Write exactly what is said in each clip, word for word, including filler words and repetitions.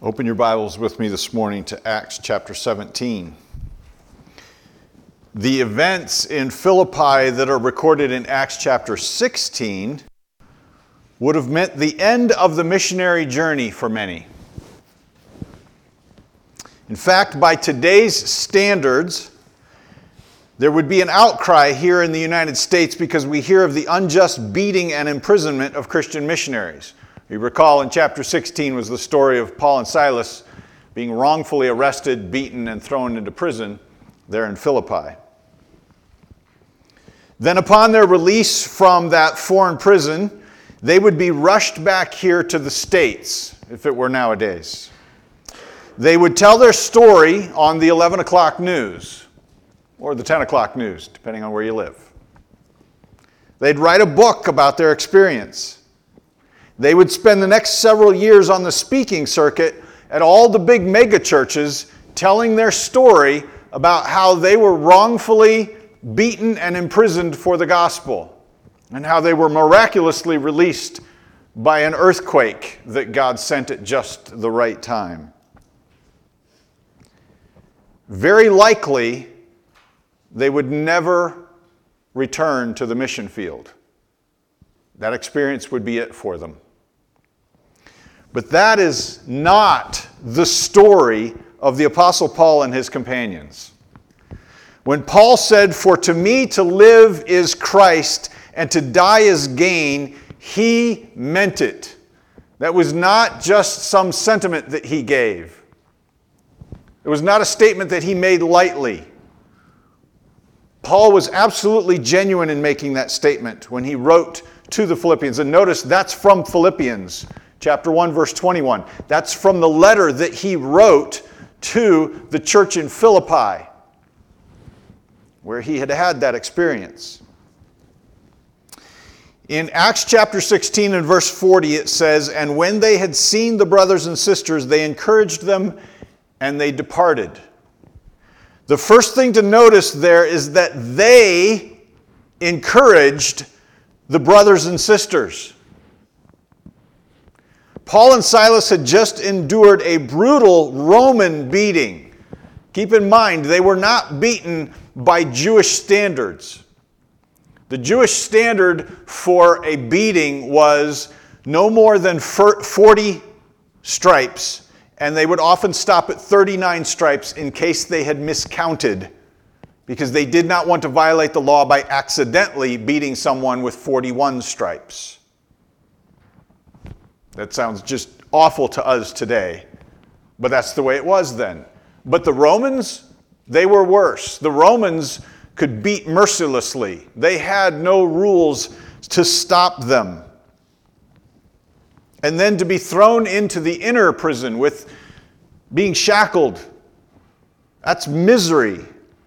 Open your Bibles with me this morning to Acts chapter seventeen. The events in Philippi that are recorded in Acts chapter sixteen would have meant the end of the missionary journey for many. In fact, by today's standards, there would be an outcry here in the United States because we hear of the unjust beating and imprisonment of Christian missionaries. You recall in chapter sixteen was the story of Paul and Silas being wrongfully arrested, beaten, and thrown into prison there in Philippi. Then upon their release from that foreign prison, they would be rushed back here to the States, if it were nowadays. They would tell their story on the eleven o'clock news, or the ten o'clock news, depending on where you live. They'd write a book about their experience. They would spend the next several years on the speaking circuit at all the big mega churches telling their story about how they were wrongfully beaten and imprisoned for the gospel and how they were miraculously released by an earthquake that God sent at just the right time. Very likely, they would never return to the mission field. That experience would be it for them. But that is not the story of the Apostle Paul and his companions. When Paul said, "For to me to live is Christ, and to die is gain," he meant it. That was not just some sentiment that he gave. It was not a statement that he made lightly. Paul was absolutely genuine in making that statement when he wrote to the Philippians. And notice that's from Philippians chapter one, verse twenty-one. That's from the letter that he wrote to the church in Philippi, where he had had that experience. In Acts chapter sixteen and verse forty, it says, "And when they had seen the brothers and sisters, they encouraged them, and they departed." The first thing to notice there is that they encouraged the brothers and sisters. Paul and Silas had just endured a brutal Roman beating. Keep in mind, they were not beaten by Jewish standards. The Jewish standard for a beating was no more than forty stripes, and they would often stop at thirty-nine stripes in case they had miscounted, because they did not want to violate the law by accidentally beating someone with forty-one stripes. That sounds just awful to us today, but that's the way it was then. But the Romans, they were worse. The Romans could beat mercilessly. They had no rules to stop them. And then to be thrown into the inner prison with being shackled, that's misery.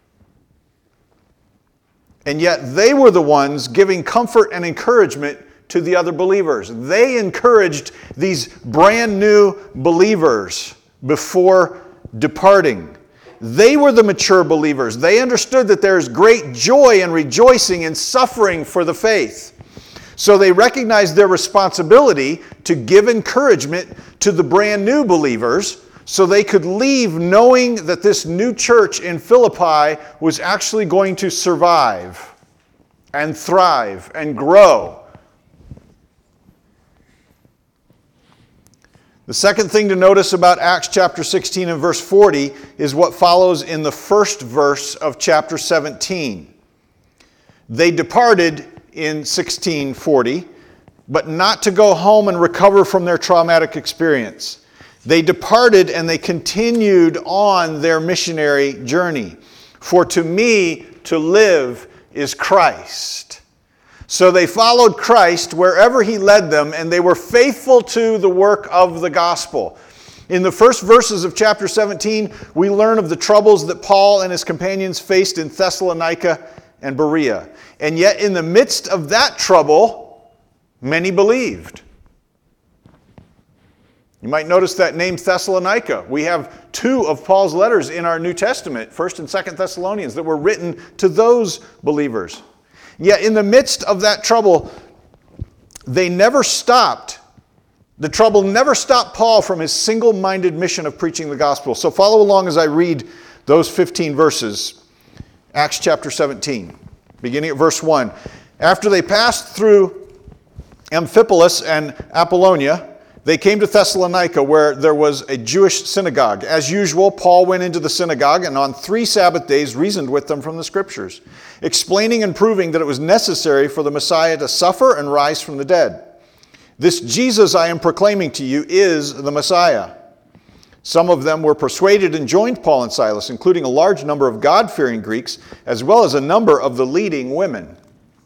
And yet they were the ones giving comfort and encouragement to the other believers. They encouraged these brand new believers before departing. They were the mature believers. They understood that there is great joy and rejoicing in suffering for the faith. So they recognized their responsibility to give encouragement to the brand new believers so they could leave knowing that this new church in Philippi was actually going to survive and thrive and grow. The second thing to notice about Acts chapter sixteen and verse forty is what follows in the first verse of chapter seventeen. They departed in sixteen forty, but not to go home and recover from their traumatic experience. They departed and they continued on their missionary journey. "For to me to live is Christ." So they followed Christ wherever he led them, and they were faithful to the work of the gospel. In the first verses of chapter seventeen, we learn of the troubles that Paul and his companions faced in Thessalonica and Berea. And yet in the midst of that trouble, many believed. You might notice that name Thessalonica. We have two of Paul's letters in our New Testament, First and Second Thessalonians, that were written to those believers. Yet in the midst of that trouble, they never stopped The trouble never stopped Paul from his single-minded mission of preaching the gospel. So follow along as I read those fifteen verses. Acts chapter seventeen, beginning at verse one. After they passed through Amphipolis and Apollonia, they came to Thessalonica, where there was a Jewish synagogue. As usual, Paul went into the synagogue and on three Sabbath days reasoned with them from the Scriptures, explaining and proving that it was necessary for the Messiah to suffer and rise from the dead. This Jesus I am proclaiming to you is the Messiah. Some of them were persuaded and joined Paul and Silas, including a large number of God-fearing Greeks, as well as a number of the leading women.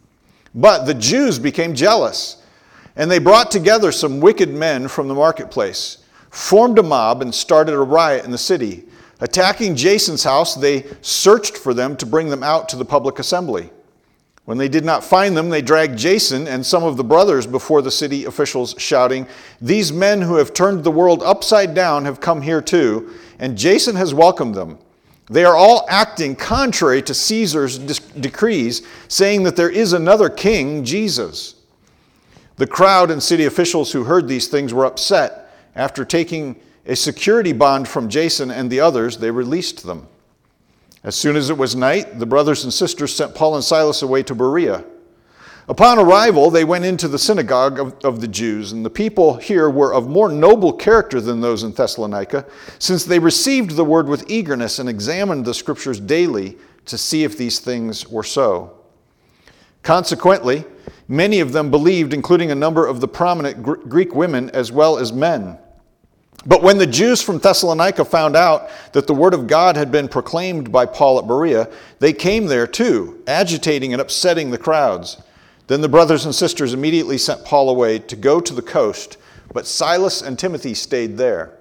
But the Jews became jealous, and they brought together some wicked men from the marketplace, formed a mob, and started a riot in the city. Attacking Jason's house, they searched for them to bring them out to the public assembly. When they did not find them, they dragged Jason and some of the brothers before the city officials, shouting, "These men who have turned the world upside down have come here too, and Jason has welcomed them. They are all acting contrary to Caesar's decrees, saying that there is another king, Jesus." The crowd and city officials who heard these things were upset. After taking a security bond from Jason and the others, they released them. As soon as it was night, the brothers and sisters sent Paul and Silas away to Berea. Upon arrival, they went into the synagogue of, of the Jews, and the people here were of more noble character than those in Thessalonica, since they received the word with eagerness and examined the Scriptures daily to see if these things were so. Consequently, many of them believed, including a number of the prominent Gr- Greek women as well as men. But when the Jews from Thessalonica found out that the word of God had been proclaimed by Paul at Berea, they came there too, agitating and upsetting the crowds. Then the brothers and sisters immediately sent Paul away to go to the coast, but Silas and Timothy stayed there.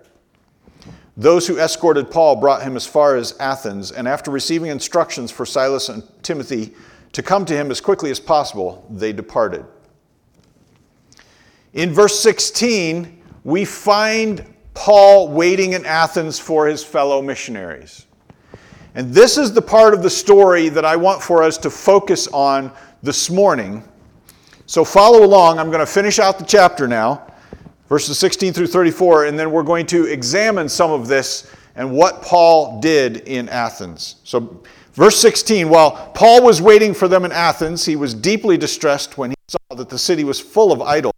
Those who escorted Paul brought him as far as Athens, and after receiving instructions for Silas and Timothy to come to him as quickly as possible, they departed. In verse sixteen, we find Paul waiting in Athens for his fellow missionaries. And this is the part of the story that I want for us to focus on this morning. So follow along. I'm going to finish out the chapter now, verses sixteen through thirty-four, and then we're going to examine some of this and what Paul did in Athens. So verse sixteen, while Paul was waiting for them in Athens, he was deeply distressed when he saw that the city was full of idols.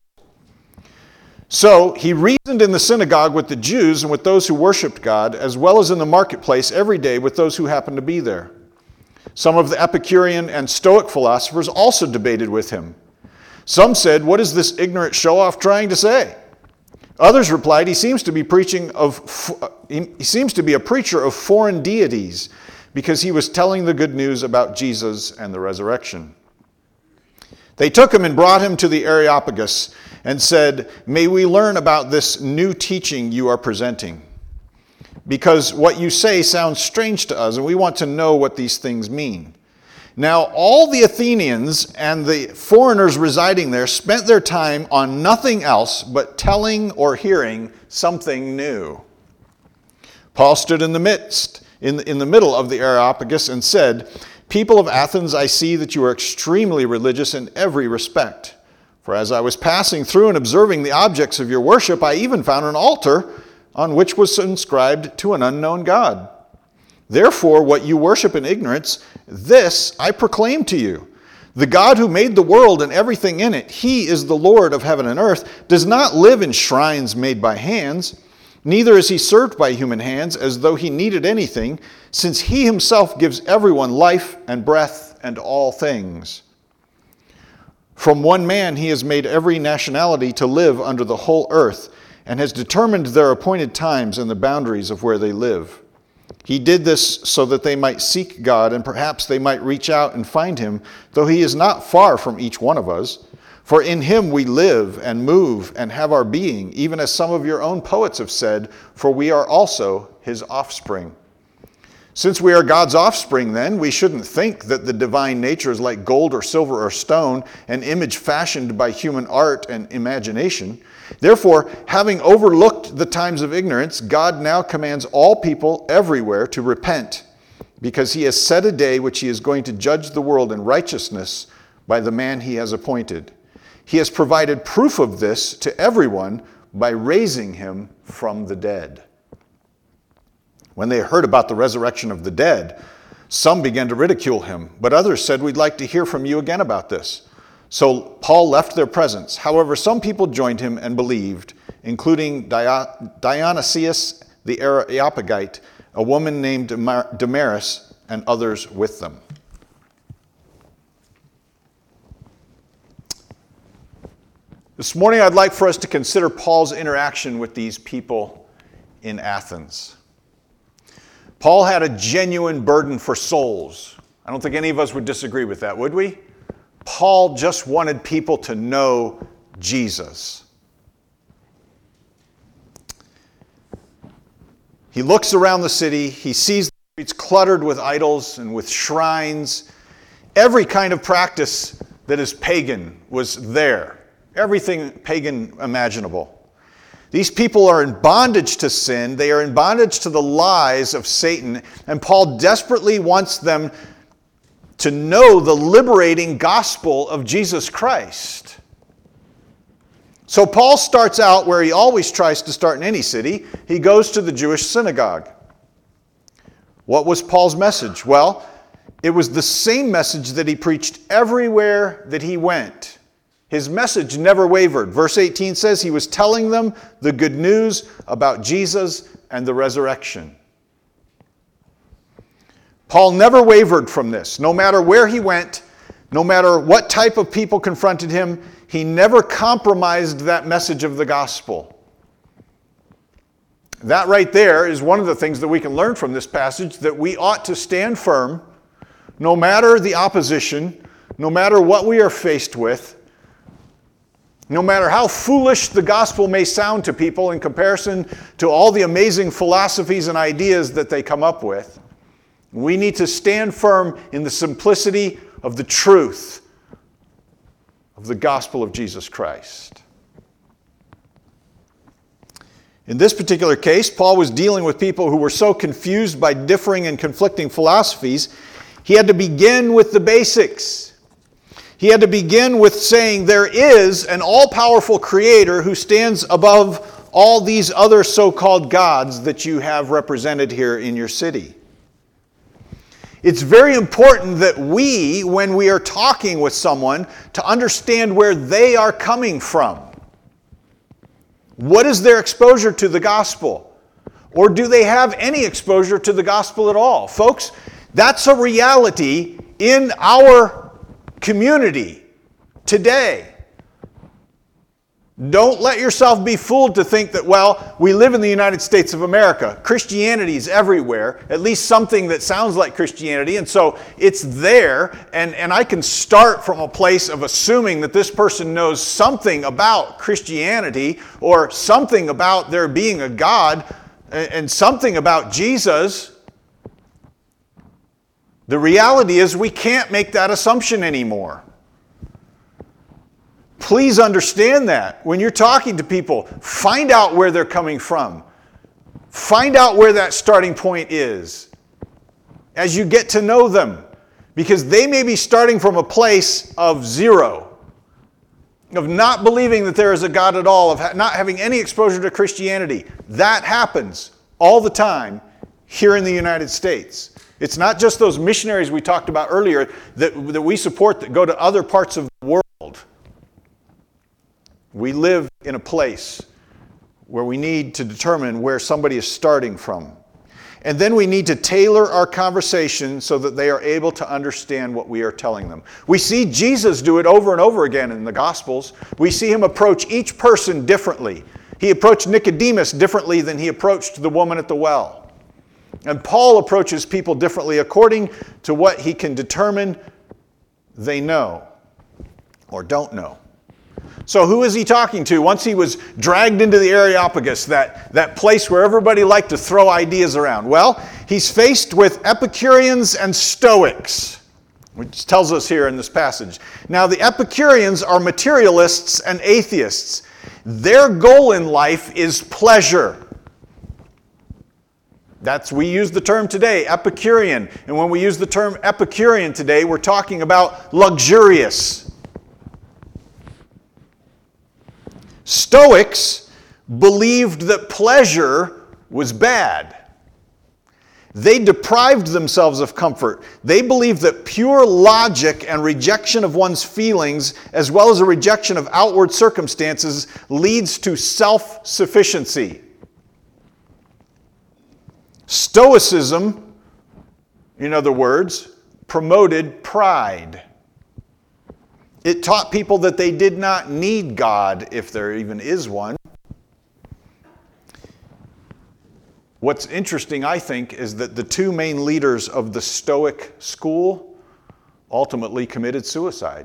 So he reasoned in the synagogue with the Jews and with those who worshiped God, as well as in the marketplace every day with those who happened to be there. Some of the Epicurean and Stoic philosophers also debated with him. Some said, "What is this ignorant show-off trying to say?" Others replied, he seems to be preaching of he seems to be a preacher of foreign deities, because he was telling the good news about Jesus and the resurrection. They took him and brought him to the Areopagus and said, "May we learn about this new teaching you are presenting? Because what you say sounds strange to us, and we want to know what these things mean." Now, all the Athenians and the foreigners residing there spent their time on nothing else but telling or hearing something new. Paul stood in the midst, in the, in the middle of the Areopagus and said, "People of Athens, I see that you are extremely religious in every respect. For as I was passing through and observing the objects of your worship, I even found an altar on which was inscribed to an unknown God. Therefore, what you worship in ignorance, this I proclaim to you. The God who made the world and everything in it, he is the Lord of heaven and earth, does not live in shrines made by hands, neither is he served by human hands as though he needed anything, since he himself gives everyone life and breath and all things. From one man he has made every nationality to live under the whole earth, and has determined their appointed times and the boundaries of where they live. He did this so that they might seek God, and perhaps they might reach out and find him, though he is not far from each one of us. For in him we live and move and have our being, even as some of your own poets have said, for we are also his offspring. Since we are God's offspring, then, we shouldn't think that the divine nature is like gold or silver or stone, an image fashioned by human art and imagination. Therefore, having overlooked the times of ignorance, God now commands all people everywhere to repent, because he has set a day which he is going to judge the world in righteousness by the man he has appointed. He has provided proof of this to everyone by raising him from the dead. When they heard about the resurrection of the dead, some began to ridicule him, but others said, "We'd like to hear from you again about this." So Paul left their presence. However, some people joined him and believed, including Dionysius the Areopagite, a woman named Damaris, and others with them. This morning I'd like for us to consider Paul's interaction with these people in Athens. Paul had a genuine burden for souls. I don't think any of us would disagree with that, would we? Paul just wanted people to know Jesus. He looks around the city. He sees the streets cluttered with idols and with shrines. Every kind of practice that is pagan was there. Everything pagan imaginable. These people are in bondage to sin. They are in bondage to the lies of Satan. And Paul desperately wants them to know the liberating gospel of Jesus Christ. So Paul starts out where he always tries to start in any city. He goes to the Jewish synagogue. What was Paul's message? Well, it was the same message that he preached everywhere that he went. His message never wavered. Verse eighteen says he was telling them the good news about Jesus and the resurrection. Paul never wavered from this. No matter where he went, no matter what type of people confronted him, he never compromised that message of the gospel. That right there is one of the things that we can learn from this passage, that we ought to stand firm no matter the opposition, no matter what we are faced with, no matter how foolish the gospel may sound to people in comparison to all the amazing philosophies and ideas that they come up with. We need to stand firm in the simplicity of the truth of the gospel of Jesus Christ. In this particular case, Paul was dealing with people who were so confused by differing and conflicting philosophies, he had to begin with the basics. He had to begin with saying there is an all-powerful creator who stands above all these other so-called gods that you have represented here in your city. It's very important that we, when we are talking with someone, to understand where they are coming from. What is their exposure to the gospel? Or do they have any exposure to the gospel at all? Folks, that's a reality in our community today. Don't let yourself be fooled to think that, well, we live in the United States of America. Christianity is everywhere, at least something that sounds like Christianity, and so it's there, and, and I can start from a place of assuming that this person knows something about Christianity or something about there being a God and something about Jesus. The reality is we can't make that assumption anymore. Please understand that. When you're talking to people, find out where they're coming from. Find out where that starting point is as you get to know them. Because they may be starting from a place of zero, of not believing that there is a God at all, of not having any exposure to Christianity. That happens all the time here in the United States. It's not just those missionaries we talked about earlier that, that we support that go to other parts of the world. We live in a place where we need to determine where somebody is starting from. And then we need to tailor our conversation so that they are able to understand what we are telling them. We see Jesus do it over and over again in the Gospels. We see him approach each person differently. He approached Nicodemus differently than he approached the woman at the well. And Paul approaches people differently according to what he can determine they know or don't know. So who is he talking to once he was dragged into the Areopagus, that, that place where everybody liked to throw ideas around? Well, he's faced with Epicureans and Stoics, which tells us here in this passage. Now, the Epicureans are materialists and atheists. Their goal in life is pleasure. That's, we use the term today, Epicurean. And when we use the term Epicurean today, we're talking about luxurious. Stoics believed that pleasure was bad. They deprived themselves of comfort. They believed that pure logic and rejection of one's feelings, as well as a rejection of outward circumstances, leads to self-sufficiency. Stoicism, in other words, promoted pride. It taught people that they did not need God, if there even is one. What's interesting, I think, is that the two main leaders of the Stoic school ultimately committed suicide,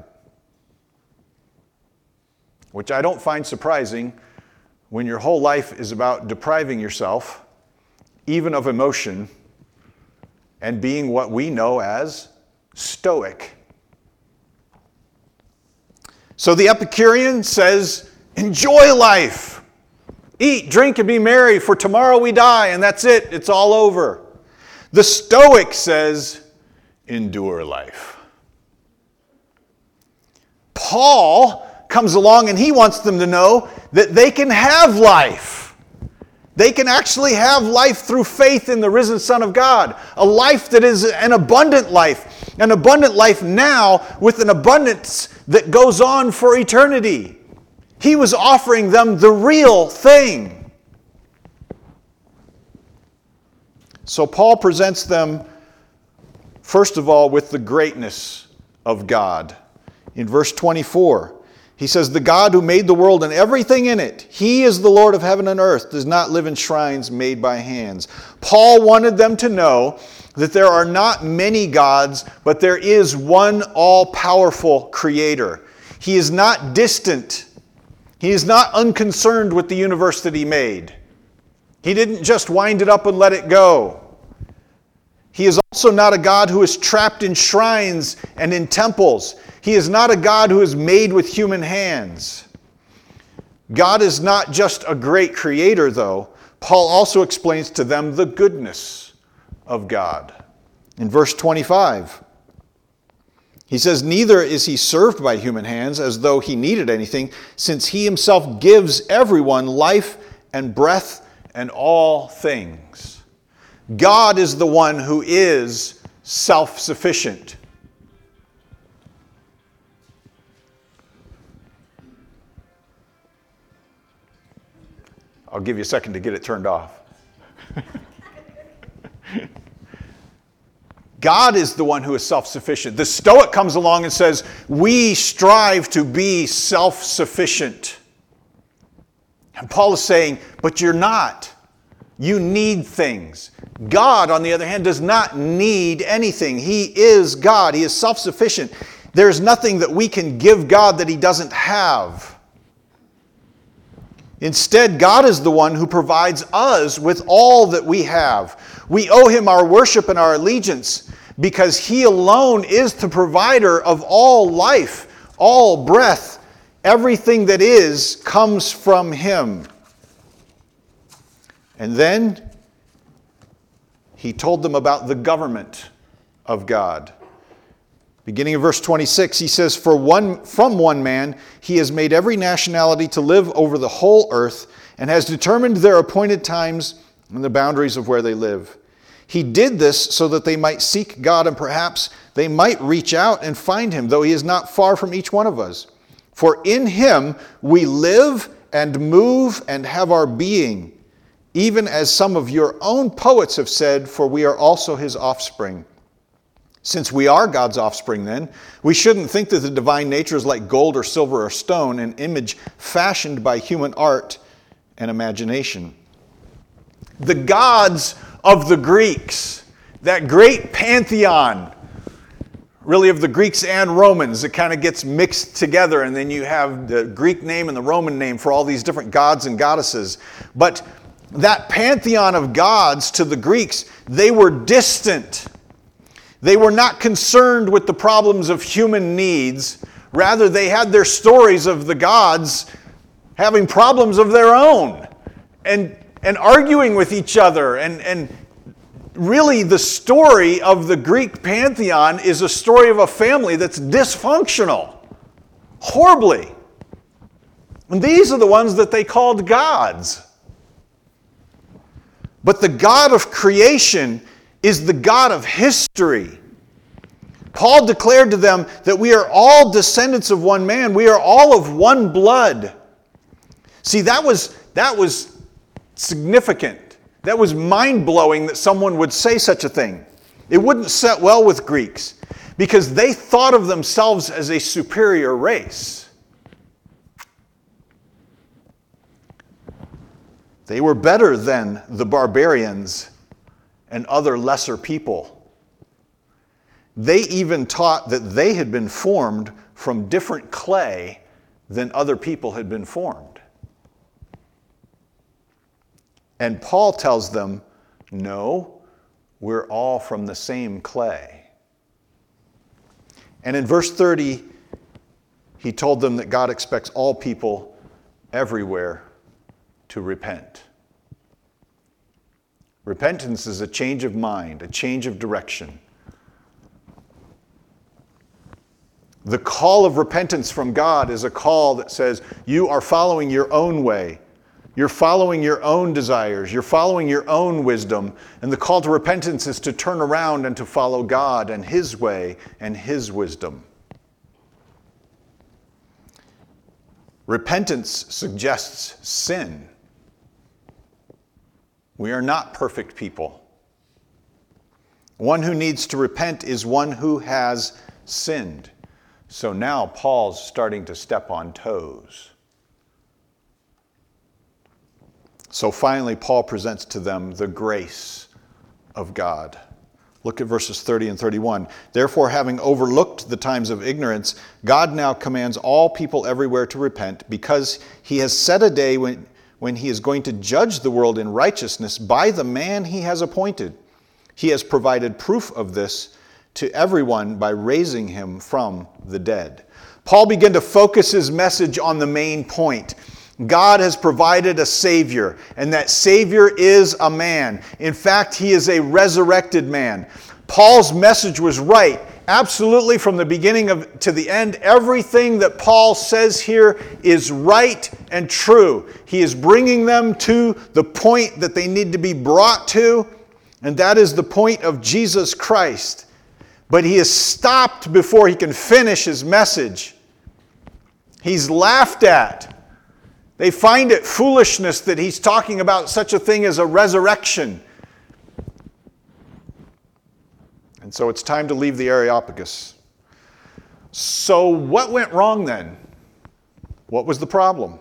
which I don't find surprising when your whole life is about depriving yourself, even of emotion, and being what we know as stoic. So the Epicurean says, enjoy life. Eat, drink, and be merry, for tomorrow we die, and that's it. It's all over. The Stoic says, endure life. Paul comes along and he wants them to know that they can have life. They can actually have life through faith in the risen Son of God. A life that is an abundant life. An abundant life now with an abundance that goes on for eternity. He was offering them the real thing. So Paul presents them, first of all, with the greatness of God. In verse twenty-four, he says, the God who made the world and everything in it, He is the Lord of heaven and earth, does not live in shrines made by hands. Paul wanted them to know that there are not many gods, but there is one all-powerful creator. He is not distant. He is not unconcerned with the universe that He made. He didn't just wind it up and let it go. He is also not a God who is trapped in shrines and in temples. He is not a God who is made with human hands. God is not just a great creator, though. Paul also explains to them the goodness of God. In verse twenty-five, he says, neither is He served by human hands as though He needed anything, since He Himself gives everyone life and breath and all things. God is the one who is self-sufficient. I'll give you a second to get it turned off. God is the one who is self-sufficient. The Stoic comes along and says, we strive to be self-sufficient. And Paul is saying, but you're not. You need things. God, on the other hand, does not need anything. He is God. He is self-sufficient. There's nothing that we can give God that He doesn't have. Instead, God is the one who provides us with all that we have. We owe Him our worship and our allegiance because He alone is the provider of all life, all breath. Everything that is comes from Him. And then he told them about the government of God. Beginning of verse twenty-six, he says, For one, from one man He has made every nationality to live over the whole earth and has determined their appointed times and the boundaries of where they live. He did this so that they might seek God and perhaps they might reach out and find Him, though He is not far from each one of us. For in Him we live and move and have our being, even as some of your own poets have said, for we are also His offspring. Since we are God's offspring then, we shouldn't think that the divine nature is like gold or silver or stone, an image fashioned by human art and imagination. The gods of the Greeks, that great pantheon, really of the Greeks and Romans, it kind of gets mixed together, and then you have the Greek name and the Roman name for all these different gods and goddesses. But that pantheon of gods to the Greeks, they were distant. They were not concerned with the problems of human needs. Rather, they had their stories of the gods having problems of their own and, and arguing with each other. And, and really, the story of the Greek pantheon is a story of a family that's dysfunctional, horribly. And these are the ones that they called gods. But the God of creation is the God of history. Paul declared to them that we are all descendants of one man. We are all of one blood. See, that was, that was significant. That was mind-blowing that someone would say such a thing. It wouldn't set well with Greeks because they thought of themselves as a superior race. They were better than the barbarians and other lesser people. They even taught that they had been formed from different clay than other people had been formed. And Paul tells them, no, we're all from the same clay. And in verse thirty, he told them that God expects all people everywhere to repent. Repentance is a change of mind, a change of direction. The call of repentance from God is a call that says you are following your own way. You're following your own desires. You're following your own wisdom. And the call to repentance is to turn around and to follow God and His way and His wisdom. Repentance suggests sin. We are not perfect people. One who needs to repent is one who has sinned. So now Paul's starting to step on toes. So finally, Paul presents to them the grace of God. Look at verses thirty and thirty-one. Therefore, having overlooked the times of ignorance, God now commands all people everywhere to repent, because he has set a day when, when he is going to judge the world in righteousness by the man he has appointed. He has provided proof of this to everyone by raising him from the dead. Paul began to focus his message on the main point. God has provided a Savior, and that Savior is a man. In fact, he is a resurrected man. Paul's message was right. Absolutely, from the beginning of, to the end, everything that Paul says here is right and true. He is bringing them to the point that they need to be brought to, and that is the point of Jesus Christ. But he is stopped before he can finish his message. He's laughed at. They find it foolishness that he's talking about such a thing as a resurrection. And so it's time to leave the Areopagus. So what went wrong then? What was the problem?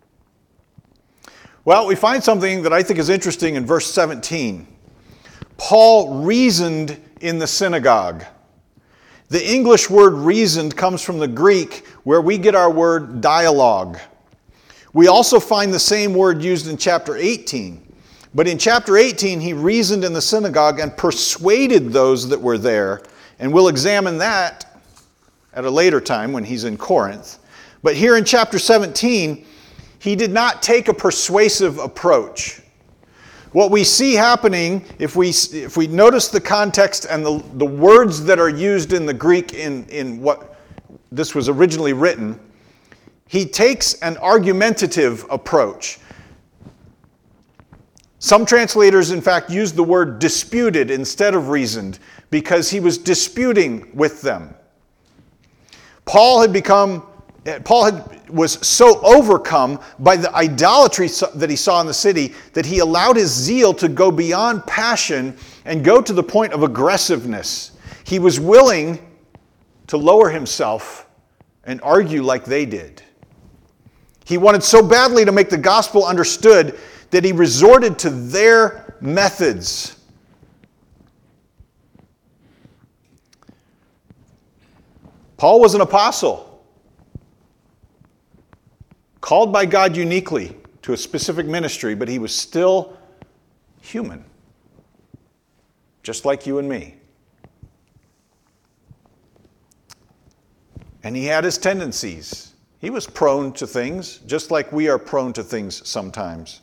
Well, we find something that I think is interesting in verse seventeen. Paul reasoned in the synagogue. The English word reasoned comes from the Greek, where we get our word dialogue. We also find the same word used in chapter eighteen. But in chapter eighteen, he reasoned in the synagogue and persuaded those that were there. And we'll examine that at a later time when he's in Corinth. But here in chapter seventeen, he did not take a persuasive approach. What we see happening, if we if we notice the context and the, the words that are used in the Greek in, in what this was originally written, he takes an argumentative approach. Some translators, in fact, use the word disputed instead of reasoned because he was disputing with them. Paul had become, Paul had, was so overcome by the idolatry that he saw in the city that he allowed his zeal to go beyond passion and go to the point of aggressiveness. He was willing to lower himself and argue like they did. He wanted so badly to make the gospel understood that he resorted to their methods. Paul was an apostle, called by God uniquely to a specific ministry, but he was still human, just like you and me. And he had his tendencies. He was prone to things, just like we are prone to things sometimes.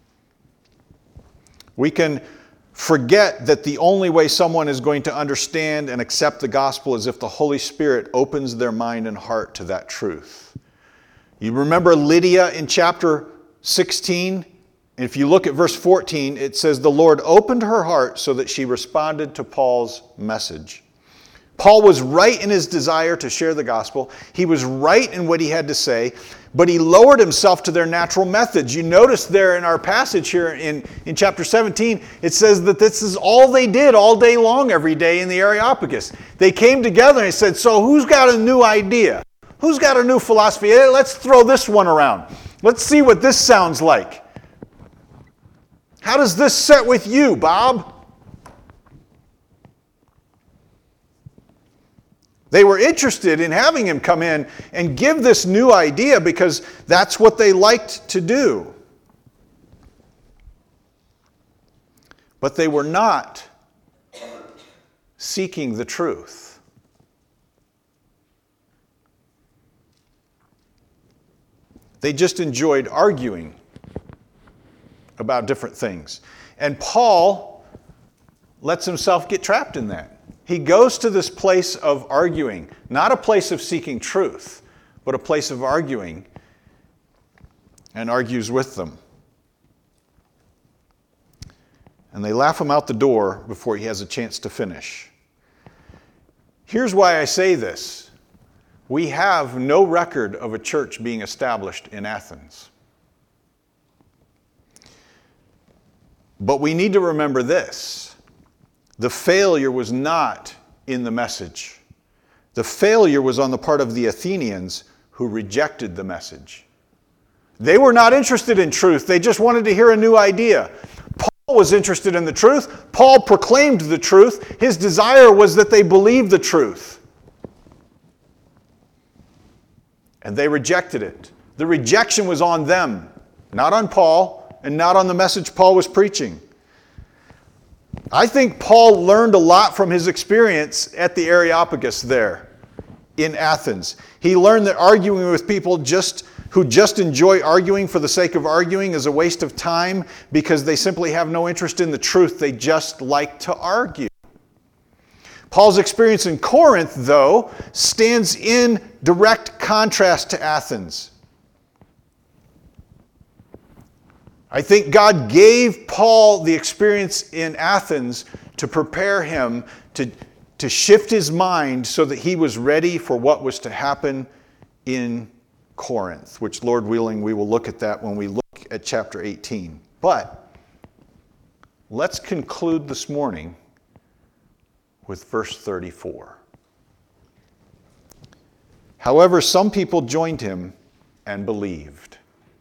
We can forget that the only way someone is going to understand and accept the gospel is if the Holy Spirit opens their mind and heart to that truth. You remember Lydia in chapter sixteen? If you look at verse fourteen, it says, the Lord opened her heart so that she responded to Paul's message. Paul was right in his desire to share the gospel. He was right in what he had to say, but he lowered himself to their natural methods. You notice there in our passage here in, in chapter seventeen, it says that this is all they did all day long every day in the Areopagus. They came together and they said, so who's got a new idea? Who's got a new philosophy? Hey, let's throw this one around. Let's see what this sounds like. How does this set with you, Bob? They were interested in having him come in and give this new idea because that's what they liked to do. But they were not seeking the truth. They just enjoyed arguing about different things. And Paul lets himself get trapped in that. He goes to this place of arguing, not a place of seeking truth, but a place of arguing, and argues with them. And they laugh him out the door before he has a chance to finish. Here's why I say this. We have no record of a church being established in Athens. But we need to remember this. The failure was not in the message. The failure was on the part of the Athenians who rejected the message. They were not interested in truth. They just wanted to hear a new idea. Paul was interested in the truth. Paul proclaimed the truth. His desire was that they believe the truth. And they rejected it. The rejection was on them, not on Paul, and not on the message Paul was preaching. I think Paul learned a lot from his experience at the Areopagus there in Athens. He learned that arguing with people just who just enjoy arguing for the sake of arguing is a waste of time because they simply have no interest in the truth. They just like to argue. Paul's experience in Corinth, though, stands in direct contrast to Athens. I think God gave Paul the experience in Athens to prepare him to, to shift his mind so that he was ready for what was to happen in Corinth, which, Lord willing, we will look at that when we look at chapter eighteen. But let's conclude this morning with verse thirty-four. However, some people joined him and believed.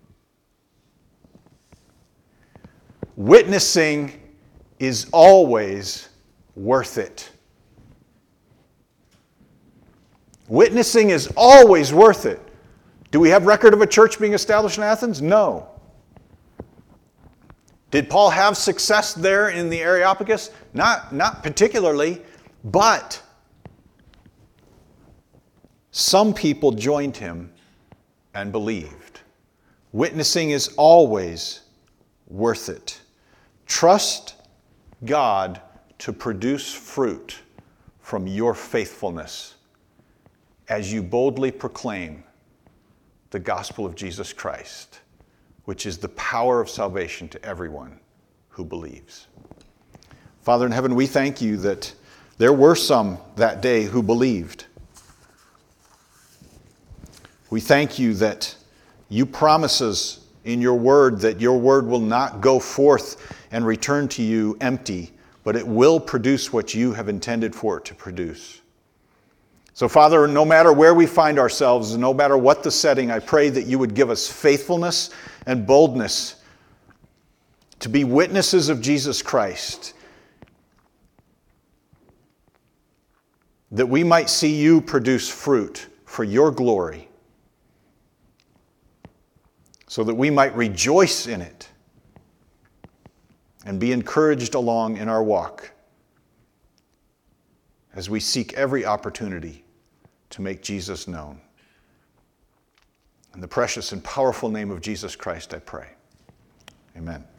Witnessing is always worth it. Witnessing is always worth it. Do we have record of a church being established in Athens? No. Did Paul have success there in the Areopagus? Not, not particularly, but some people joined him and believed. Witnessing is always worth it. Trust God to produce fruit from your faithfulness as you boldly proclaim the gospel of Jesus Christ, which is the power of salvation to everyone who believes. Father in heaven, we thank you that there were some that day who believed. We thank you that you promise us in your word that your word will not go forth and return to you empty, but it will produce what you have intended for it to produce. So, Father, no matter where we find ourselves, no matter what the setting, I pray that you would give us faithfulness and boldness to be witnesses of Jesus Christ, that we might see you produce fruit for your glory, so that we might rejoice in it and be encouraged along in our walk as we seek every opportunity to make Jesus known. In the precious and powerful name of Jesus Christ, I pray. Amen.